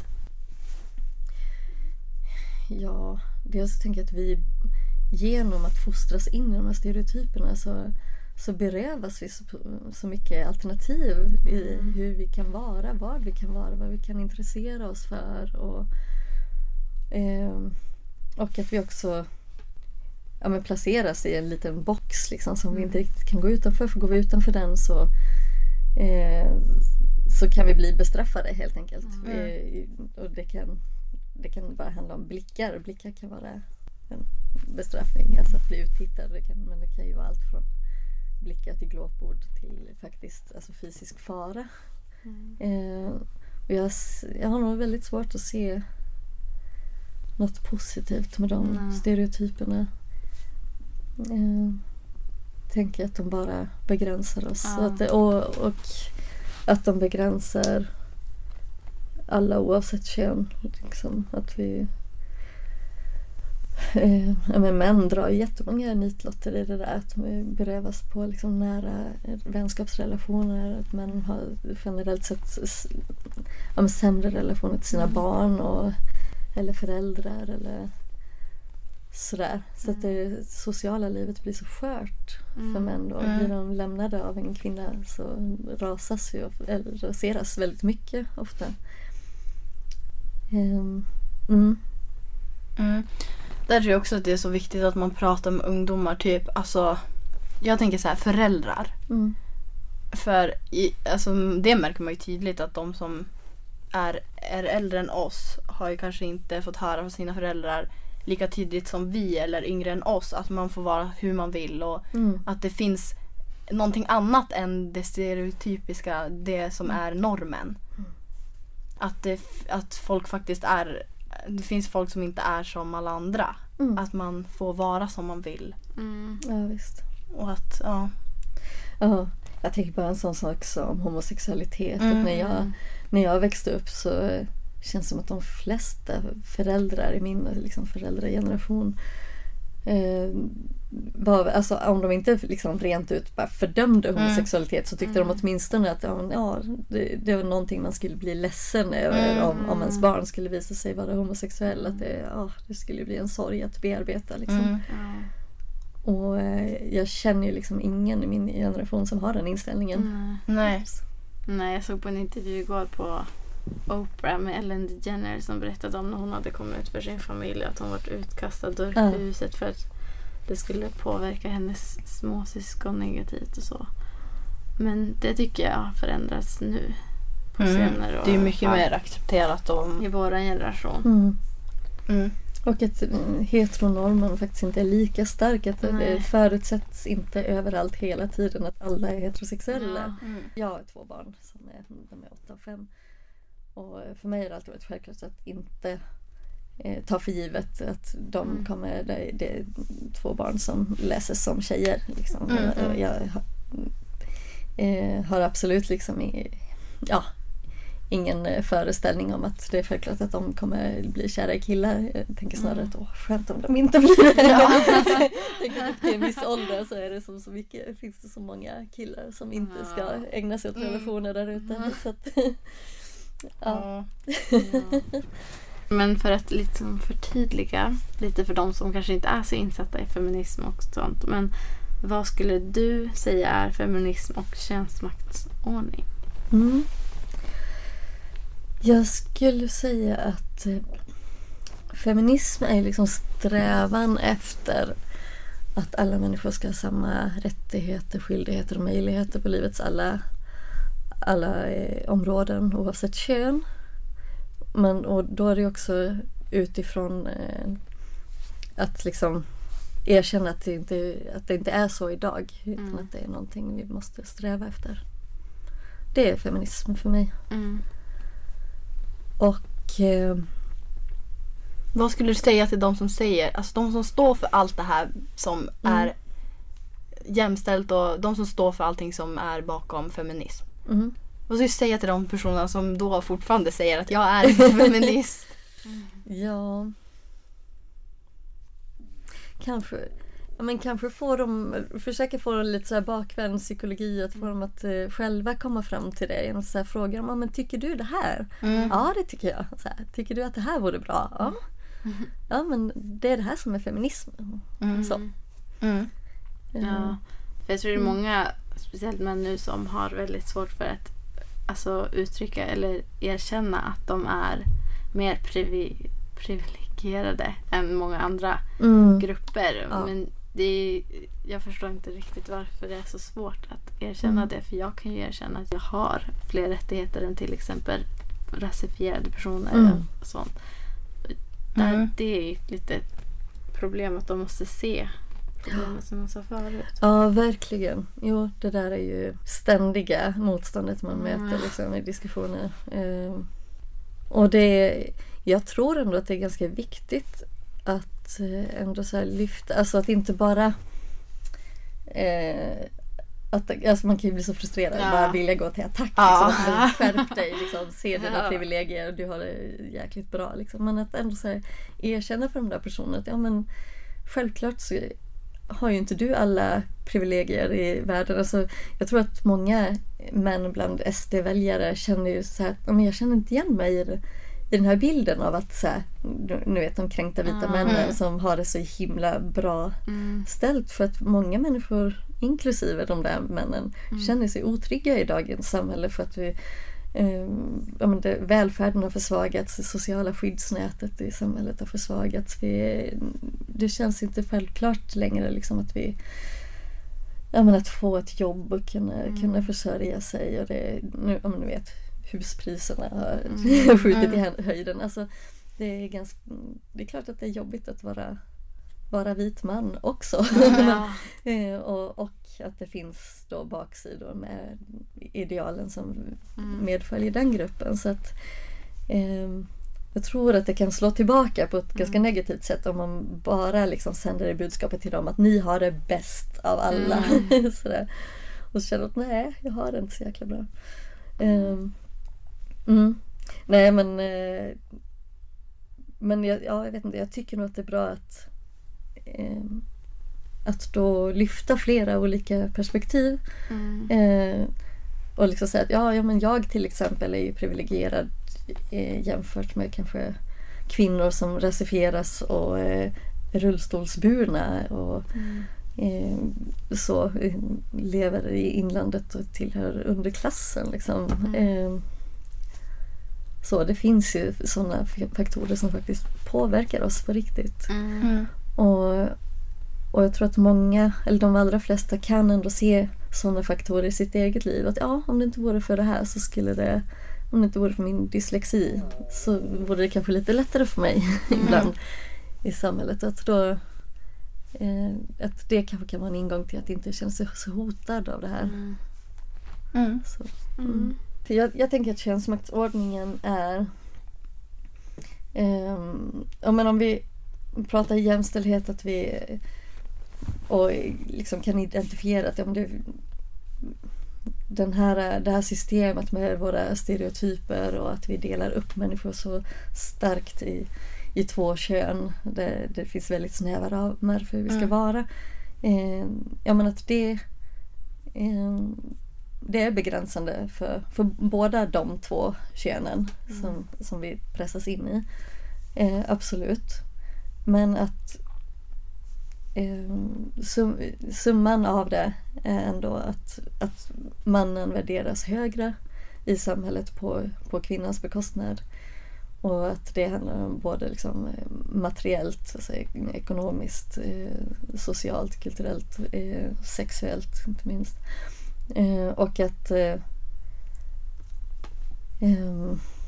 Ja, dels tänker jag att vi genom att fostras in i de här stereotyperna så, så berövas vi så, så mycket alternativ i hur vi kan vara, vad vi kan vara, vad vi kan intressera oss för. Och, eh, och att vi också ja, men placeras i en liten box liksom, som vi inte riktigt kan gå utanför. För går vi utanför den så, eh, så kan vi bli bestraffade helt enkelt. Mm. Vi, och det kan, det kan bara handla om blickar. Blickar kan vara en bestraffning, alltså att bli uttittad. Det kan, men det kan ju vara allt från blickar till glåpord till faktiskt alltså fysisk fara. Mm. Eh, och jag, jag har nog väldigt svårt att se något positivt med de Mm. stereotyperna. Eh, tänker att de bara begränsar oss. Ja. Att det, och, och att de begränsar alla oavsett kön. Liksom, att vi eh, ja, men män drar jättemånga nitlotter i det där. Att vi berövas på liksom nära vänskapsrelationer. Att män har generellt sett s- ja, men sämre relationer till sina Mm. barn och, eller föräldrar eller sådär. Så att det sociala livet blir så skört Mm. för män då. Mm. Blir de lämnade av en kvinna så rasas ju, eller raseras väldigt mycket ofta. Um, mm. Mm. Där tror jag också att det är så viktigt att man pratar med ungdomar, typ, alltså jag tänker så här, föräldrar. Mm. För i, alltså, det märker man ju tydligt att de som är, är äldre än oss har ju kanske inte fått höra från sina föräldrar lika tydligt som vi eller yngre än oss, att man får vara hur man vill och Mm. att det finns någonting annat än det stereotypiska, det som är normen. Att, det, att folk faktiskt är, det finns folk som inte är som alla andra. Mm. Att man får vara som man vill. Mm. Ja, visst. Och att, ja. Ja, jag tänker bara en sån sak som homosexualitet. Mm. Att när, jag, när jag växte upp så eh, känns det som att de flesta föräldrar i min liksom, föräldrageneration eh, var, alltså, om de inte liksom, rent ut bara fördömde homosexualitet så tyckte Mm. de åtminstone att ja, ja, det, det var någonting man skulle bli ledsen över Mm. om, om ens barn skulle visa sig vara homosexuell. Att det, ja, det skulle bli en sorg att bearbeta. Liksom. Mm. Ja. Och eh, jag känner ju liksom ingen i min generation som har den inställningen. Mm. Nej. Nej, jag såg på en intervju igår på Oprah med Ellen DeGeneres som berättade om när hon hade kommit ut för sin familj, att hon varit utkastad ur Ja. huset för att det skulle påverka hennes småsyskon negativt och så. Men det tycker jag har förändrats nu på Mm. senare år. Det är mycket Ja, mer accepterat om... i vår generation. Mm. Mm. Och att mm, heteronormen faktiskt inte är lika stark. Att det Nej. förutsätts inte överallt hela tiden att alla är heterosexuella. Ja. Mm. Jag har två barn som är, de är åtta och fem. Och för mig har det alltid varit självklart att inte eh, ta för givet att de Mm. kommer, det, det är två barn som läser som tjejer. Liksom. Mm, Och, och mm. jag har, eh, har absolut liksom i, ja, ingen eh, föreställning om att det är självklart att de kommer bli kära i killar. Jag tänker snarare Mm. att åh, skönt om de inte blir det. Ja. Jag tänker att till en viss ålder så är det som så mycket, finns det så många killar som inte Ja. ska ägna sig åt Mm. relationer där ute. Mm. Så att, ja. Ja. Ja. Men för att liksom förtydliga lite för de som kanske inte är så insatta i feminism och sånt. Men Vad skulle du säga är feminism och könsmaktsordning? Mm. Jag skulle säga att eh, feminism är liksom strävan efter att alla människor ska ha samma rättigheter, skyldigheter och möjligheter på livets alla, alla eh, områden oavsett kön. Men, och då är det också utifrån eh, att liksom erkänna att det, inte, att det inte är så idag, utan Mm. att det är någonting vi måste sträva efter. Det är feminism för mig. Mm. Och eh, Vad skulle du säga till de som säger, alltså de som står för allt det här som Mm. är jämställt och de som står för allting som är bakom feminism? mm. Vad skulle du säga till de personerna som då fortfarande säger att jag är inte feminist? Ja, kanske, ja, men kanske få dem, försöka få dem lite så här bakvänd psykologi, att få dem att eh, själva komma fram till det genom så här frågor om, men tycker du det här? Mm. Ja, det tycker jag. Så här, tycker du att det här vore bra? Ja. Ja, men det är det här som är feminism. Mm. Så. Mm. Ja, för jag tror det är många, speciellt män nu, som har väldigt svårt för att alltså, uttrycka eller erkänna att de är mer privi- privilegierade än många andra Mm. grupper. Ja. Men det är, jag förstår inte riktigt varför det är så svårt att erkänna Mm. det. För jag kan ju erkänna att jag har fler rättigheter än till exempel rasifierade personer Mm. och sånt. Där, Mm. det är ju lite problem att de måste se problemet som jag sa förut. Ja, verkligen. Jo, det där är ju ständiga motståndet man Mm. möter liksom, i diskussioner. Eh, och det, jag tror ändå att det är ganska viktigt att eh, ändå så här lyfta, alltså att inte bara eh, att, alltså man kan ju bli så frustrerad, Ja. bara vilja gå till attack Ja. liksom, men skärp dig, liksom, se dina Ja. privilegier, du har det jäkligt bra liksom. Men att ändå så här, erkänna för de där personerna att ja, men självklart så har ju inte du alla privilegier i världen. Alltså, jag tror att många män bland S D-väljare känner ju så här, men jag känner inte igen mig i, det, i den här bilden av att så här, nu vet de kränkta vita Mm. männen som har det så himla bra Mm. ställt, för att många människor, inklusive de där männen, Mm. känner sig otrygga i dagens samhälle för att vi eh, ja, men det, välfärden har försvagats, det sociala skyddsnätet i samhället har försvagats. Vi, det känns inte självklart längre liksom, att vi ja, men att få ett jobb och kunna, Mm. kunna försörja sig, och det, nu, ja, men du vet, huspriserna har Mm. skjutit i hö- höjden. Alltså, det är ganska, det är klart att det är jobbigt att vara vara vit man också. Ja. Eh, och, och att det finns då baksidor med idealen som Mm. medföljer den gruppen. Så att eh, jag tror att det kan slå tillbaka på ett Mm. ganska negativt sätt om man bara liksom sänder det budskapet till dem att ni har det bäst av alla. Mm. Sådär. Och så känner att nej, jag har det inte så jäkla bra. Eh, mm. Nej, men eh, men jag, ja, jag vet inte, jag tycker nog att det är bra att eh, att då lyfta flera olika perspektiv. Mm. Eh, och liksom säga att ja, ja, men jag till exempel är ju privilegierad eh, jämfört med kanske kvinnor som rasifieras och eh, är rullstolsburna och Mm. eh, så eh, lever i inlandet och tillhör underklassen liksom. Mm. Eh, så det finns ju sådana faktorer som faktiskt påverkar oss på riktigt. Mm. Mm. Och, och jag tror att många, eller de allra flesta, kan ändå se sådana faktorer i sitt eget liv. Att ja, om det inte vore för det här så skulle det, om det inte vore för min dyslexi så vore det kanske lite lättare för mig ibland i samhället. Att då eh, att det kanske kan vara en ingång till att inte känna sig så hotad av det här. Mm. Mm. Så. Mm. Jag, jag tänker att könsmaktsordningen är um, ja, men om vi pratar jämställdhet, att vi och liksom kan identifiera att ja, men det, den här, det här systemet med våra stereotyper och att vi delar upp människor så starkt i, i två kön. Det, det finns väldigt snäva ramar för hur vi ska Mm. vara. Eh, ja, men att det eh, det är begränsande för, för båda de två könen Mm. som, som vi pressas in i. Eh, absolut. Men att eh, sum, summan av det är ändå att, att mannen värderas högre i samhället på, på kvinnans bekostnad. Och att det handlar om både liksom materiellt, alltså ekonomiskt, eh, socialt, kulturellt, eh, sexuellt inte minst. Eh, och att eh, eh,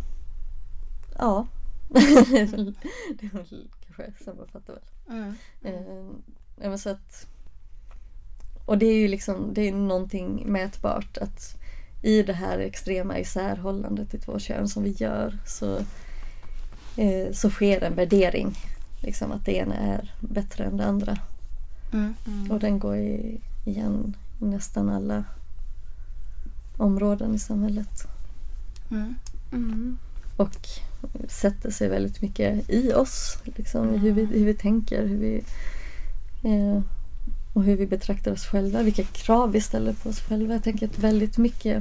ja, det är väl, det är väl kanske sammanfattar väl. Mm. Eh, men så att, och det är ju liksom, det är någonting mätbart att i det här extrema isärhållandet i två kön som vi gör så eh, så sker en värdering liksom att det ena är bättre än det andra. Mm. Mm. Och den går i, igen i nästan alla områden i samhället. Mm. Mm. Och sätter sig väldigt mycket i oss. Liksom, mm. hur, vi, hur vi tänker. Hur vi, eh, och hur vi betraktar oss själva. Vilka krav vi ställer på oss själva. Jag tänker att väldigt mycket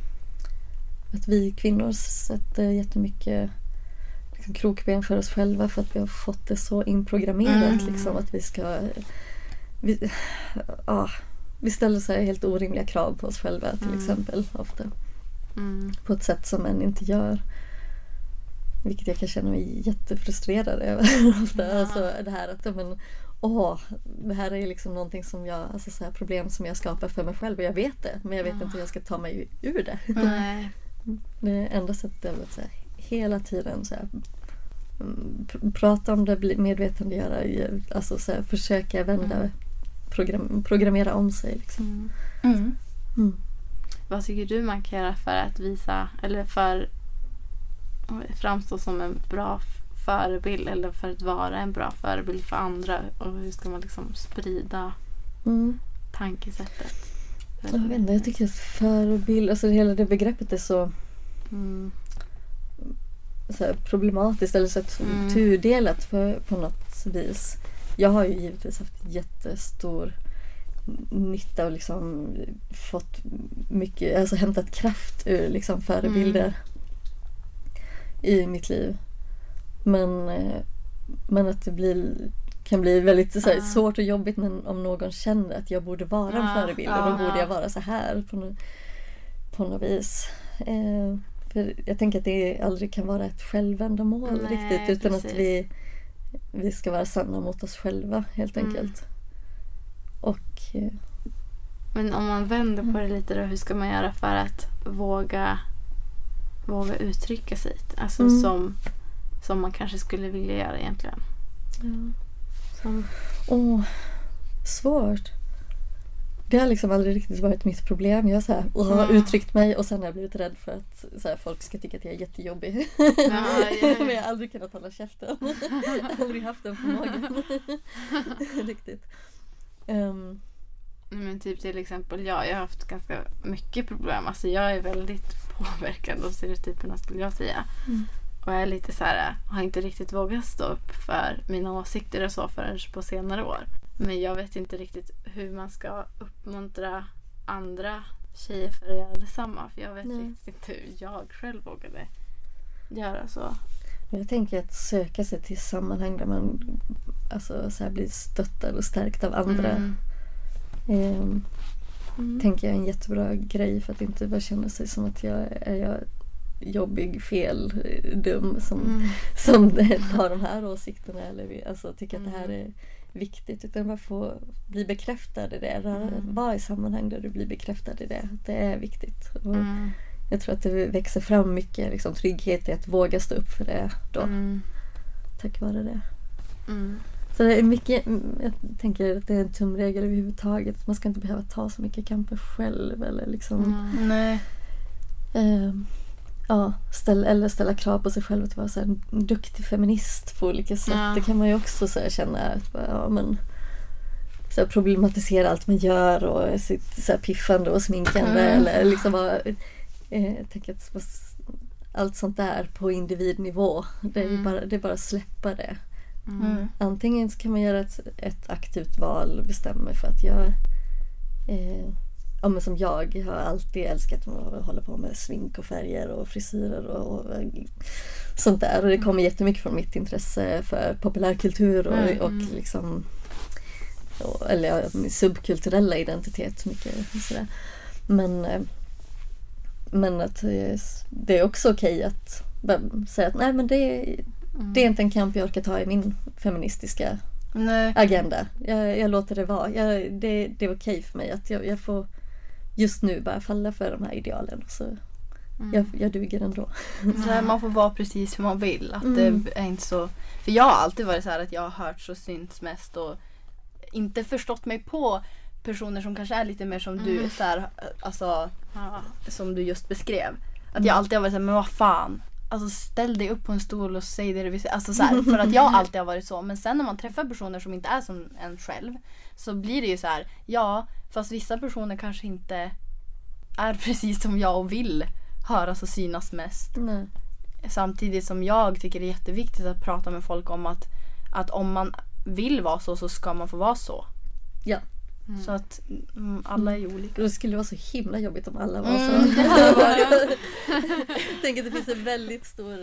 att vi kvinnor sätter jättemycket liksom, krokben för oss själva. För att vi har fått det så inprogrammerat. Mm. Liksom, att vi ska... Vi, ja, vi ställer så här helt orimliga krav på oss själva till Mm. exempel ofta. Mm. På ett sätt som män inte gör. Vilket jag kan känna mig jättefrustrerad över ofta. Ja. Alltså det här att men, åh, det här är liksom någonting som jag, alltså så här problem som jag skapar för mig själv och jag vet det. Men jag vet Ja. inte hur jag ska ta mig ur det. Nej. Det enda sättet är att så här, hela tiden så här, mm, pr- prata om det, bli- medvetandegöra, alltså så här, försöka vända, Mm. program, programmera om sig. Liksom. Mm. Mm. Mm. Vad tycker du man kan göra för att visa eller för att framstå som en bra f- förebild eller för att vara en bra förebild för andra och hur ska man liksom sprida Mm. tankesättet? Jag vet inte, jag tycker att förebild, alltså hela det begreppet är så, Mm. så här problematiskt eller så att Mm. tudelat för, på något vis. Jag har ju givetvis haft jättestor nytta och liksom fått mycket, alltså hämtat kraft ur liksom förebilder i mitt liv. Men, eh, men att det blir, kan bli väldigt så här, Ja. svårt och jobbigt när, om någon känner att jag borde vara en Ja, förebild och ja, då borde ja. jag vara så här på, no, på något vis. Eh, för jag tänker att det aldrig kan vara ett självändamål Nej, riktigt utan precis. att vi, vi ska vara sanna mot oss själva helt Mm. enkelt. Och eh, Men om man vänder på det lite då, hur ska man göra för att våga våga uttrycka sig? Alltså Mm. som, som man kanske skulle vilja göra egentligen. ja. Som, Åh, svårt. Det har liksom aldrig riktigt varit mitt problem. Jag har så här, åh, har Mm. uttryckt mig och sen har jag blivit rädd för att så här, folk ska tycka att jag är jättejobbig. Ja, ja. Men jag har aldrig kunnat hålla käften. aldrig haft den förmågan. riktigt. Um, men typ till exempel jag, jag har haft ganska mycket problem. Alltså jag är väldigt påverkad av stereotyperna skulle jag säga. Mm. Och jag är lite så här, har inte riktigt vågat stå upp för mina åsikter och så förrän på senare år. Men jag vet inte riktigt hur man ska uppmuntra andra tjejer för att göra detsamma. För jag vet Nej. riktigt inte hur jag själv vågade göra så. jag tänker att söka sig till sammanhang där man alltså, så här, blir stöttad och stärkt av andra. Mm. Um, Mm. tänker jag är en jättebra grej för att inte bara känna sig som att jag är jag jobbig, fel, dum som, Mm. som har de här åsikterna eller alltså, tycker att det här Mm. är viktigt utan bara få bli bekräftad i det. Mm. Vara i sammanhang där du blir bekräftad i det. Det är viktigt. Och Mm. jag tror att det växer fram mycket liksom, trygghet i att våga stå upp för det då. Mm. Tack vare det. Mm. Så det är mycket, jag tänker att det är en tumregel överhuvudtaget. Man ska inte behöva ta så mycket kamper själv eller liksom Mm. Nej. eh, ja, ställa, eller ställa krav på sig själv att vara så här, en duktig feminist på olika sätt. Ja. Det kan man ju också så här, känna att bara, ja, men, så här, problematisera allt man gör och sitt så här, piffande och sminkande Mm. eller liksom bara, eh, jag tänker att allt sånt där på individnivå det är, ju Mm. bara, det är bara att släppa det. Mm. Antingen så kan man göra ett, ett aktivt val och bestämma för att jag eh, ja, men som jag har alltid älskat att hålla på med smink och färger och frisyrer och, och sånt där. Och det kommer jättemycket från mitt intresse för populärkultur och, Mm. och liksom och, eller ja, min subkulturella identitet mycket sådär. Men, men att det är också okej att säga att nej, men det, mm. det är inte en kamp jag orkar ta i min feministiska nej. agenda. Jag, jag låter det vara. Jag, det, det är okej för mig att jag, jag får just nu bara falla för de här idealen. Så mm. jag, jag duger ändå. Så här, man får vara precis hur man vill. Att mm. det är inte så... För jag har alltid varit så här att jag har hört så synts mest och inte förstått mig på personer som kanske är lite mer som mm. du så här, alltså ja. som du just beskrev. Att mm. jag alltid har varit så här, men vad fan? Alltså ställ dig upp på en stol och säg det du vill säga. Alltså så här, för att jag alltid har varit så. Men sen när man träffar personer som inte är som en själv så blir det ju så här, ja, fast vissa personer kanske inte är precis som jag och vill höras och synas mest. Nej. Samtidigt som jag tycker det är jätteviktigt att prata med folk om att, att om man vill vara så så ska man få vara så. Ja. Mm. Så att mm, alla är ju olika. Det skulle vara så himla jobbigt om alla var mm. så. Jag tänker att det finns en väldigt stor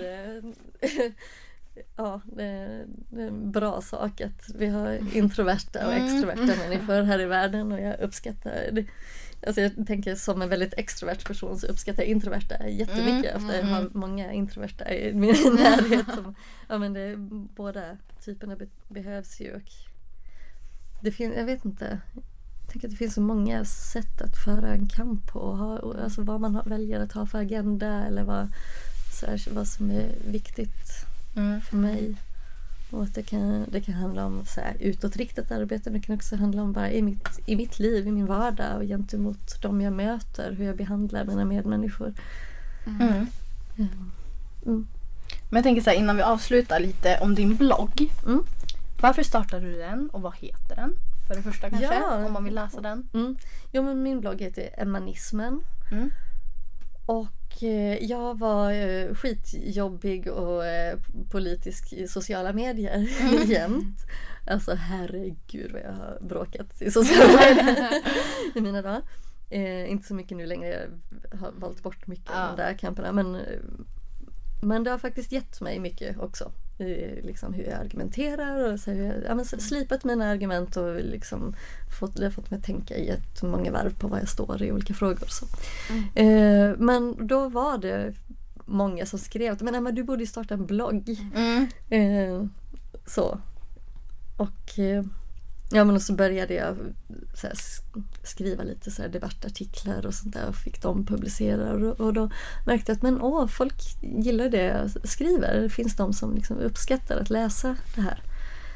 ja, det är en bra sak att vi har introverta och extroverta mm. människor här i världen och jag uppskattar det. Alltså jag tänker som en väldigt extrovert person så uppskattar jag introverta jättemycket mm. efter jag har många introverta i min närhet som, ja men det, båda typerna be, behövs ju och det finns, jag vet inte, jag tänker att det finns så många sätt att föra en kamp på och ha, och alltså vad man har, väljer att ha för agenda eller vad, så här, vad som är viktigt mm. för mig. Och att det kan, det kan handla om så här, utåtriktat arbete, men det kan också handla om bara i mitt, i mitt liv, i min vardag och gentemot de jag möter, hur jag behandlar mina medmänniskor. Mm. Mm. Mm. Men jag tänker så här, innan vi avslutar lite om din blogg. Mm. Varför startade du den och vad heter den? För det första kanske, ja. om man vill läsa den. Mm. Jo, men min blogg heter Emanismen. Mm. Och eh, jag var eh, skitjobbig och eh, politisk i sociala medier mm. jämt. Alltså herregud vad jag har bråkat i sociala medier i mina dagar. Eh, inte så mycket nu längre, jag har valt bort mycket av ja. de där kamperna. Men, men det har faktiskt gett mig mycket också. Liksom hur jag argumenterar och så hur jag, ja, men slipat mina argument och liksom fått, det har fått mig att tänka i ett många varv på vad jag står i olika frågor. Så. Mm. Eh, men då var det många som skrev men Emma, du borde starta en blogg. Mm. Eh, så. Och eh, ja, men och så började jag så här, skriva lite så här debattartiklar och sånt där och fick dem publicerade och, och då märkte jag att men åh, folk gillar det jag skriver. Det finns de som liksom uppskattar att läsa det här.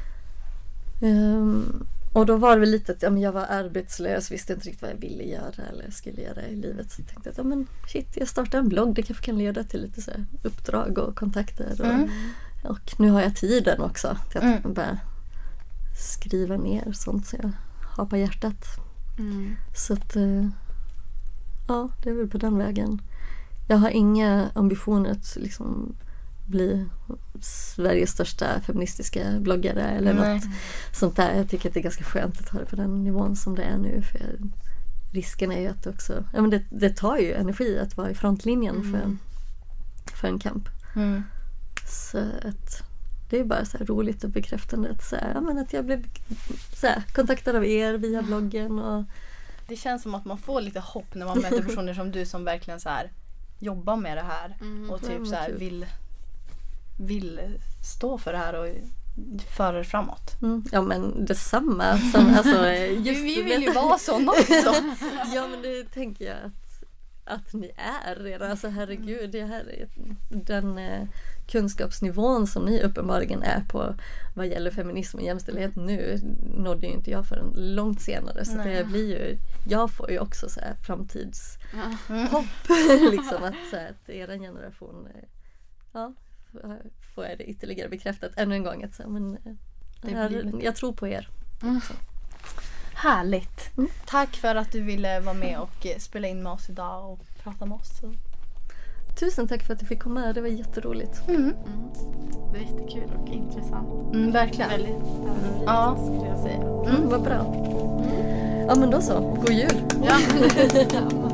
Um, och då var det väl lite att ja, men jag var arbetslös, visste inte riktigt vad jag ville göra eller skulle göra i livet. Så jag tänkte att ja, men shit, jag startar en blogg, det kanske kan leda till lite så här uppdrag och kontakter. Och, mm. och nu har jag tiden också till att mm. bara skriva ner sånt som jag har på hjärtat. Mm. Så att ja, det är väl på den vägen. Jag har inga ambitioner att liksom bli Sveriges största feministiska bloggare eller Nej. något sånt där. Jag tycker att det är ganska skönt att ha det på den nivån som det är nu, för risken är ju att det också, ja men det, det tar ju energi att vara i frontlinjen mm. för, för en kamp. Mm. Så att det är bara så här roligt och bekräftande att, så här, ja, men att jag blev så här, kontaktad av er via bloggen. Och det känns som att man får lite hopp när man möter personer som du som verkligen så här jobbar med det här mm, och typ så här vill, vill stå för det här och föra det framåt. Mm, ja men detsamma. Som, alltså, just vi vill ju vara sån också. Ja men det tänker jag att, att ni är redan. Alltså herregud, det här är den eh, kunskapsnivån som ni uppenbarligen är på vad gäller feminism och jämställdhet nu nådde ju inte jag förrän långt senare. Så det blir ju, jag får ju också så här framtidshopp liksom att, så här, att er generation ja, får jag det ytterligare bekräftat ännu en gång att så här, men, det här, jag tror på er. Mm. Härligt. Mm. Tack för att du ville vara med och spela in med oss idag och prata med oss. Så. Tusen tack för att du fick komma här. Det var jätteroligt. Mm. Mm. Det var jättekul och intressant. Mm, verkligen. Väldigt lärorikt, ja. skulle jag säga. Mm, vad bra. Mm. Ja men då så. God jul. Ja.